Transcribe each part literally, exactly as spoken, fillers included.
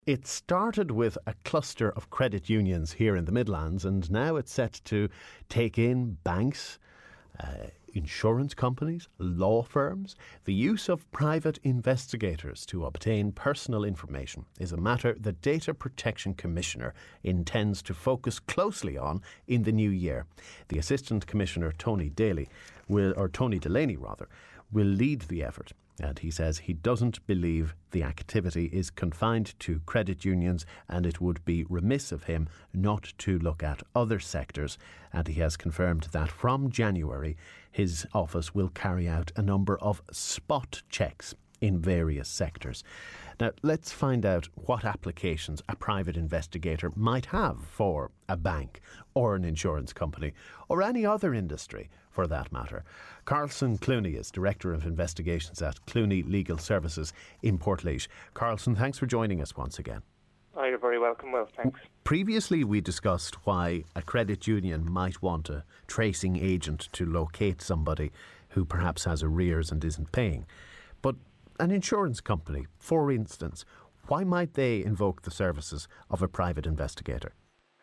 It started with a cluster of credit unions here in the Midlands, and now it's set to take in banks, uh, insurance companies, law firms. The use of private investigators to obtain personal information is a matter the Data Protection Commissioner intends to focus closely on in the new year. The Assistant Commissioner, Tony Daly, will, or Tony Delaney rather, will lead the effort. And he says he doesn't believe the activity is confined to credit unions, and it would be remiss of him not to look at other sectors. And he has confirmed that from January, his office will carry out a number of spot checks in various sectors. Now, let's find out what applications a private investigator might have for a bank or an insurance company or any other industry for that matter. Carlson Clooney is Director of Investigations at Clooney Legal Services in Portlaoise. Carlson, thanks for joining us once again. Oh, you're very welcome, Will. Thanks. Previously, we discussed why a credit union might want a tracing agent to locate somebody who perhaps has arrears and isn't paying. But an insurance company, for instance, why might they invoke the services of a private investigator?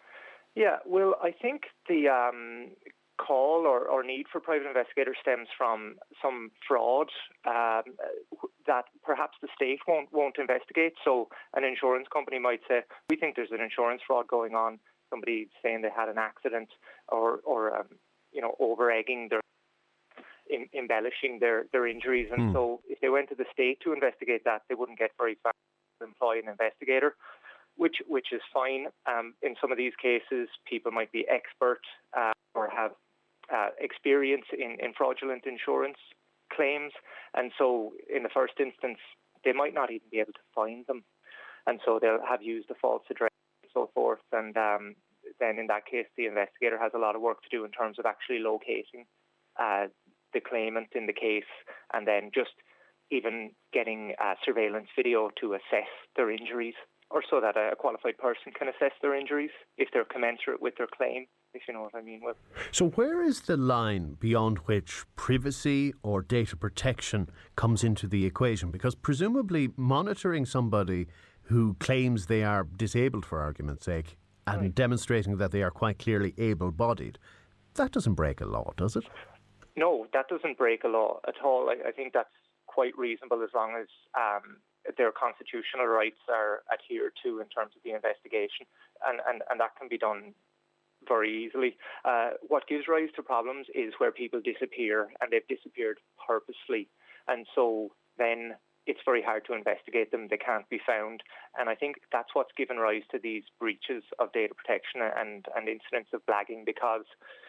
Yeah, well, I think the um, call or, or need for private investigators stems from some fraud um, that perhaps the state won't won't investigate. So an insurance company might say, we think there's an insurance fraud going on. Somebody saying they had an accident or, or um, you know, over-egging their In, embellishing their, their injuries. And mm. so if they went to the state to investigate that, they wouldn't get very far to employ an investigator, which which is fine. Um, in some of these cases, people might be expert uh, or have uh, experience in, in fraudulent insurance claims. And so in the first instance, they might not even be able to find them. And so they'll have used a false address and so forth. And um, then in that case, the investigator has a lot of work to do in terms of actually locating uh, the claimant in the case, and then just even getting uh, surveillance video to assess their injuries, or so that a qualified person can assess their injuries if they're commensurate with their claim, if you know what I mean. Well, so where is the line beyond which privacy or data protection comes into the equation? Because presumably monitoring somebody who claims they are disabled, for argument's sake, and right. demonstrating that they are quite clearly able-bodied, that doesn't break a law, does it? No, that doesn't break a law at all. I, I think that's quite reasonable as long as um, their constitutional rights are adhered to in terms of the investigation, and, and, and that can be done very easily. Uh, what gives rise to problems is where people disappear, and they've disappeared purposely, and so then it's very hard to investigate them. They can't be found, and I think that's what's given rise to these breaches of data protection and, and incidents of blagging, because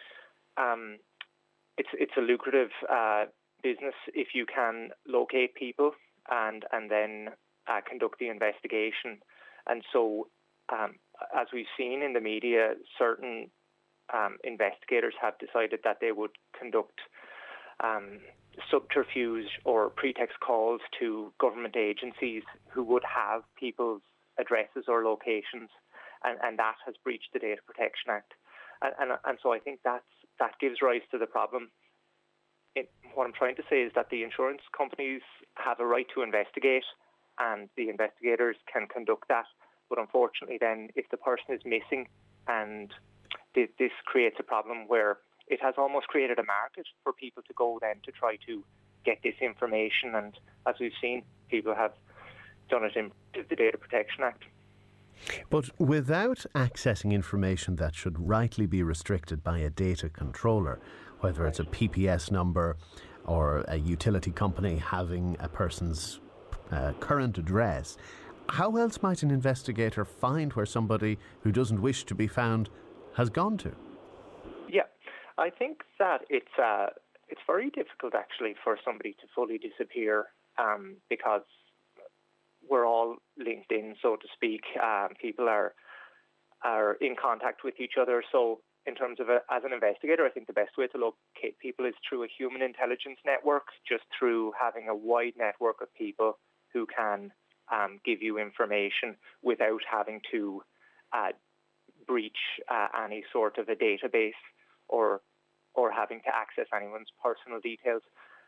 um, It's it's a lucrative uh, business if you can locate people and and then uh, conduct the investigation. And so, um, as we've seen in the media, certain um, investigators have decided that they would conduct um, subterfuge or pretext calls to government agencies who would have people's addresses or locations, and, and that has breached the Data Protection Act. And, and, and so I think that's, that gives rise to the problem. It, what I'm trying to say is that the insurance companies have a right to investigate, and the investigators can conduct that. But unfortunately then, if the person is missing, and th- this creates a problem where it has almost created a market for people to go then to try to get this information. And as we've seen, people have done it in the Data Protection Act. But without accessing information that should rightly be restricted by a data controller, whether it's a P P S number or a utility company having a person's uh, current address, how else might an investigator find where somebody who doesn't wish to be found has gone to? Yeah, I think that it's uh, it's very difficult actually for somebody to fully disappear um, because we're all linked in, so to speak. Um, people are are in contact with each other. So in terms of a, as an investigator, I think the best way to locate people is through a human intelligence network, just through having a wide network of people who can um, give you information without having to uh, breach uh, any sort of a database or or having to access anyone's personal details.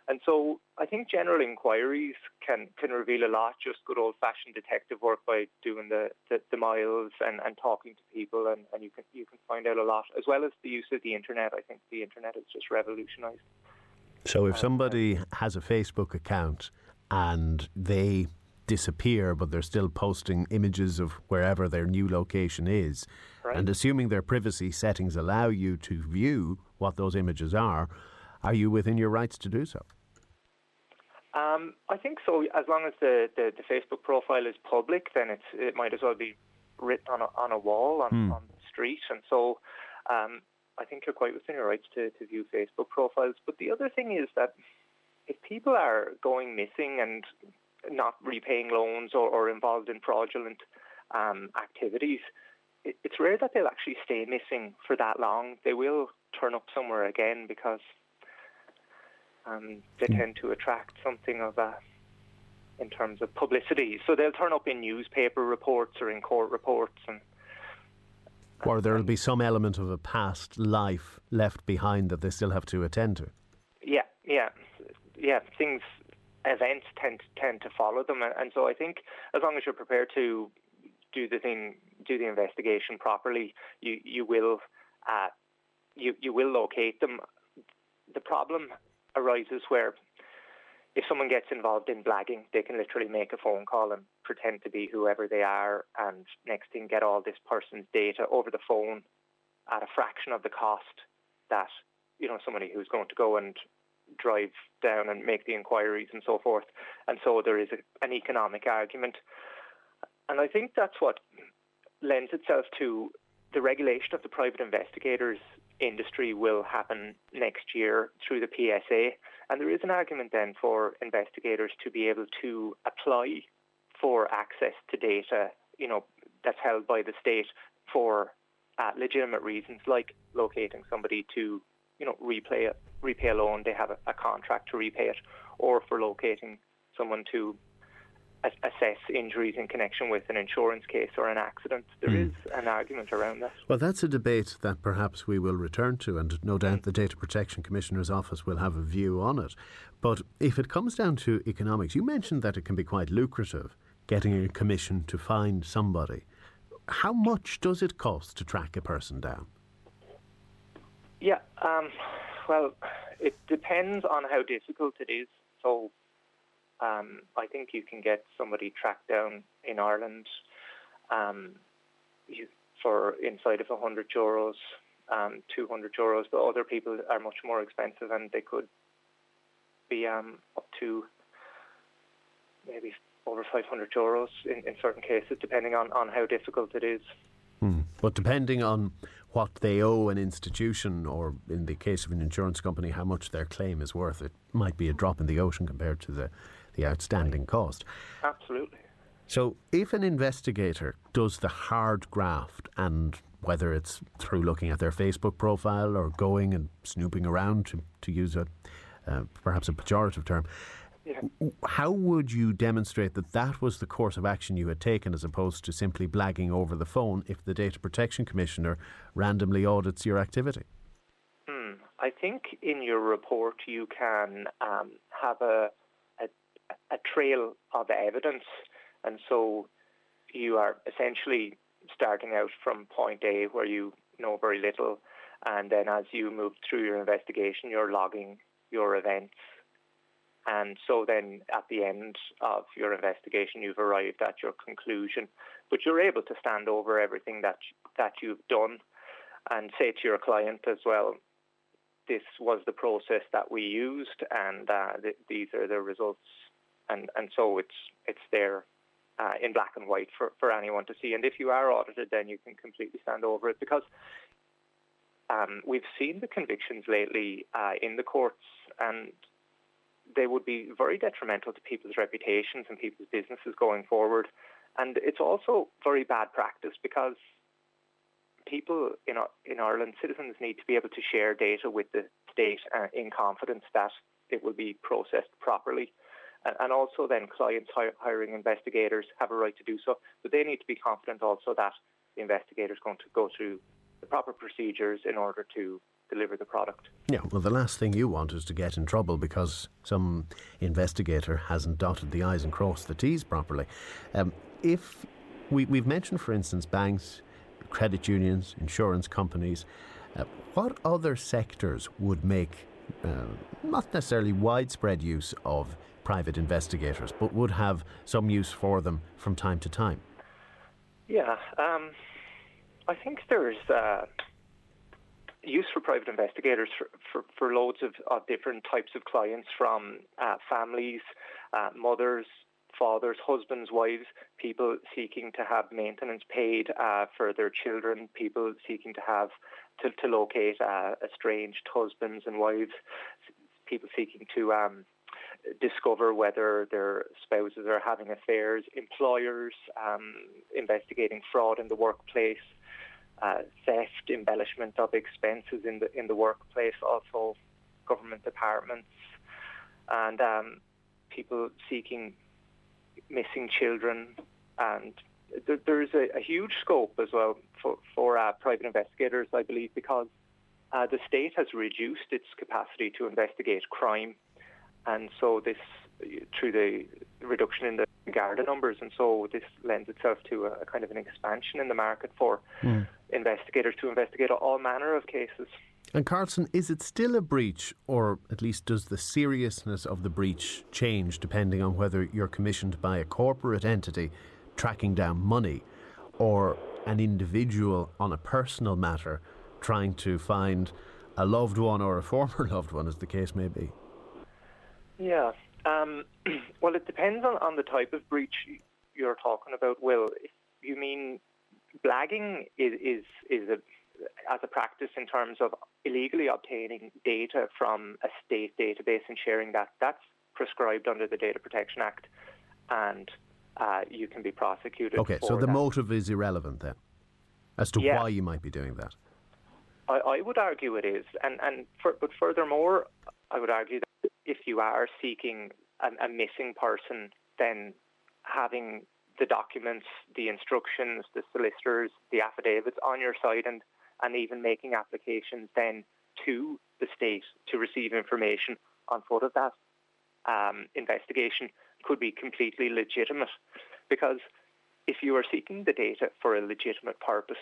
And so I think general inquiries can, can reveal a lot, just good old-fashioned detective work by doing the, the, the miles and, and talking to people, and, and you can you can find out a lot, as well as the use of the internet. I think the internet has just revolutionised. So if somebody has a Facebook account and they disappear, but they're still posting images of wherever their new location is, right. and assuming their privacy settings allow you to view what those images are, are you within your rights to do so? Um, I think so. As long as the, the, the Facebook profile is public, then it's, it might as well be written on a, on a wall on, hmm. on the street. And so um, I think you're quite within your rights to, to view Facebook profiles. But the other thing is that if people are going missing and not repaying loans or, or involved in fraudulent um, activities, it, it's rare that they'll actually stay missing for that long. They will turn up somewhere again because Um, they tend to attract something of a, in terms of publicity. So they'll turn up in newspaper reports or in court reports. And, and Or there'll be some element of a past life left behind that they still have to attend to. Yeah, yeah. Yeah, things, events tend, tend to follow them. And, and so I think as long as you're prepared to do the thing, do the investigation properly, you, you will uh, you, you will locate them. The problem arises where if someone gets involved in blagging, they can literally make a phone call and pretend to be whoever they are, and next thing get all this person's data over the phone at a fraction of the cost that, you know, somebody who's going to go and drive down and make the inquiries and so forth. And so there is a, an economic argument. And I think that's what lends itself to the regulation of the private investigators industry will happen next year through the P S A, and there is an argument then for investigators to be able to apply for access to data, you know, that's held by the state for uh, legitimate reasons, like locating somebody to, you know, repay a, repay a loan, they have a, a contract to repay it, or for locating someone to assess injuries in connection with an insurance case or an accident. There mm. is an argument around that. Well, that's a debate that perhaps we will return to, and no doubt mm. the Data Protection Commissioner's Office will have a view on it. But if it comes down to economics, you mentioned that it can be quite lucrative getting a commission to find somebody. How much does it cost to track a person down? Yeah, um, well, it depends on how difficult it is. So Um, I think you can get somebody tracked down in Ireland um, you, for inside of one hundred euros, um, two hundred euros, but other people are much more expensive, and they could be um, up to maybe over five hundred euros in, in certain cases, depending on, on how difficult it is. Hmm. But depending on what they owe an institution, or in the case of an insurance company, how much their claim is worth, it might be a drop in the ocean compared to the the outstanding cost. Absolutely. So if an investigator does the hard graft, and whether it's through looking at their Facebook profile or going and snooping around, to, to use a uh, perhaps a pejorative term, yeah. how would you demonstrate that that was the course of action you had taken, as opposed to simply blagging over the phone, if the Data Protection Commissioner randomly audits your activity? Hmm. I think in your report you can um, have a a trail of evidence, and so you are essentially starting out from point A where you know very little, and then as you move through your investigation you're logging your events, and so then at the end of your investigation you've arrived at your conclusion, but you're able to stand over everything that that you've done and say to your client as well, this was the process that we used, and uh, th- these are the results. And and so it's it's there uh, in black and white for, for anyone to see. And if you are audited, then you can completely stand over it, because um, we've seen the convictions lately uh, in the courts, and they would be very detrimental to people's reputations and people's businesses going forward. And it's also very bad practice, because people in in Ireland, citizens, need to be able to share data with the state uh, in confidence that it will be processed properly. And also then clients hiring investigators have a right to do so, but they need to be confident also that the investigator is going to go through the proper procedures in order to deliver the product. Yeah, well, the last thing you want is to get in trouble because some investigator hasn't dotted the I's and crossed the T's properly. Um, if we, we've mentioned, for instance, banks, credit unions, insurance companies, uh, what other sectors would make uh, not necessarily widespread use of private investigators, but would have some use for them from time to time? Yeah, um, I think there's uh, use for private investigators for, for, for loads of, of different types of clients, from uh, families, uh, mothers, fathers, husbands, wives, people seeking to have maintenance paid uh, for their children, people seeking to have to, to locate uh, estranged husbands and wives, people seeking to um, discover whether their spouses are having affairs, employers um, investigating fraud in the workplace, uh, theft, embellishment of expenses in the in the workplace, also government departments, and um, people seeking missing children. And th- there is a, a huge scope as well for, for uh, private investigators, I believe, because uh, the state has reduced its capacity to investigate crime. And so this, through the reduction in the Garda numbers, and so this lends itself to a, a kind of an expansion in the market for mm. investigators to investigate all manner of cases. And Carlson, is it still a breach, or at least does the seriousness of the breach change depending on whether you're commissioned by a corporate entity tracking down money or an individual on a personal matter trying to find a loved one or a former loved one, as the case may be? Yeah, um, well, it depends on, on the type of breach you're talking about, Will. If you mean blagging is, is, is a, as a practice in terms of illegally obtaining data from a state database and sharing that, that's prescribed under the Data Protection Act, and uh, you can be prosecuted. Okay, for so the that. motive is irrelevant then, as to yeah. why you might be doing that. I, I would argue it is, and and for, but furthermore, I would argue that if you are seeking a, a missing person, then having the documents, the instructions, the solicitors, the affidavits on your side, and and even making applications then to the state to receive information on foot of that um, investigation could be completely legitimate. Because if you are seeking the data for a legitimate purpose,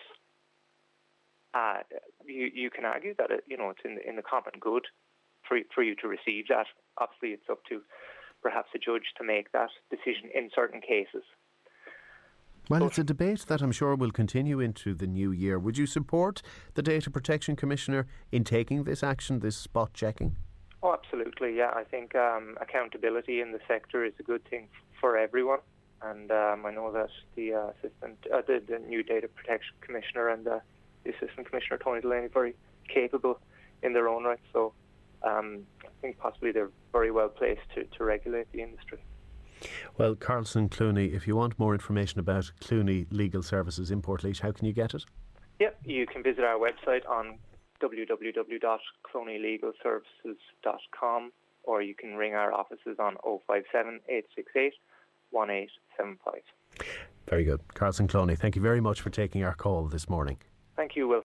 uh, you you can argue that it, you know it's in in the common good for for you to receive that. Obviously, it's up to perhaps a judge to make that decision in certain cases. Well, it's a debate that I'm sure will continue into the new year. Would you support the Data Protection Commissioner in taking this action, this spot checking? Oh, absolutely, yeah. I think um, accountability in the sector is a good thing for everyone. And um, I know that the uh, assistant, uh, the, the new Data Protection Commissioner and uh, the Assistant Commissioner, Tony Delaney, are very capable in their own right. So um, I think possibly they're very well placed to, to regulate the industry. Well, Carlson Clooney, if you want more information about Clooney Legal Services in Portlaoise, how can you get it? Yep, you can visit our website on w w w dot clooney legal services dot com, or you can ring our offices on oh five seven, eight six eight, one eight seven five. Very good. Carlson Clooney, thank you very much for taking our call this morning. Thank you, Will.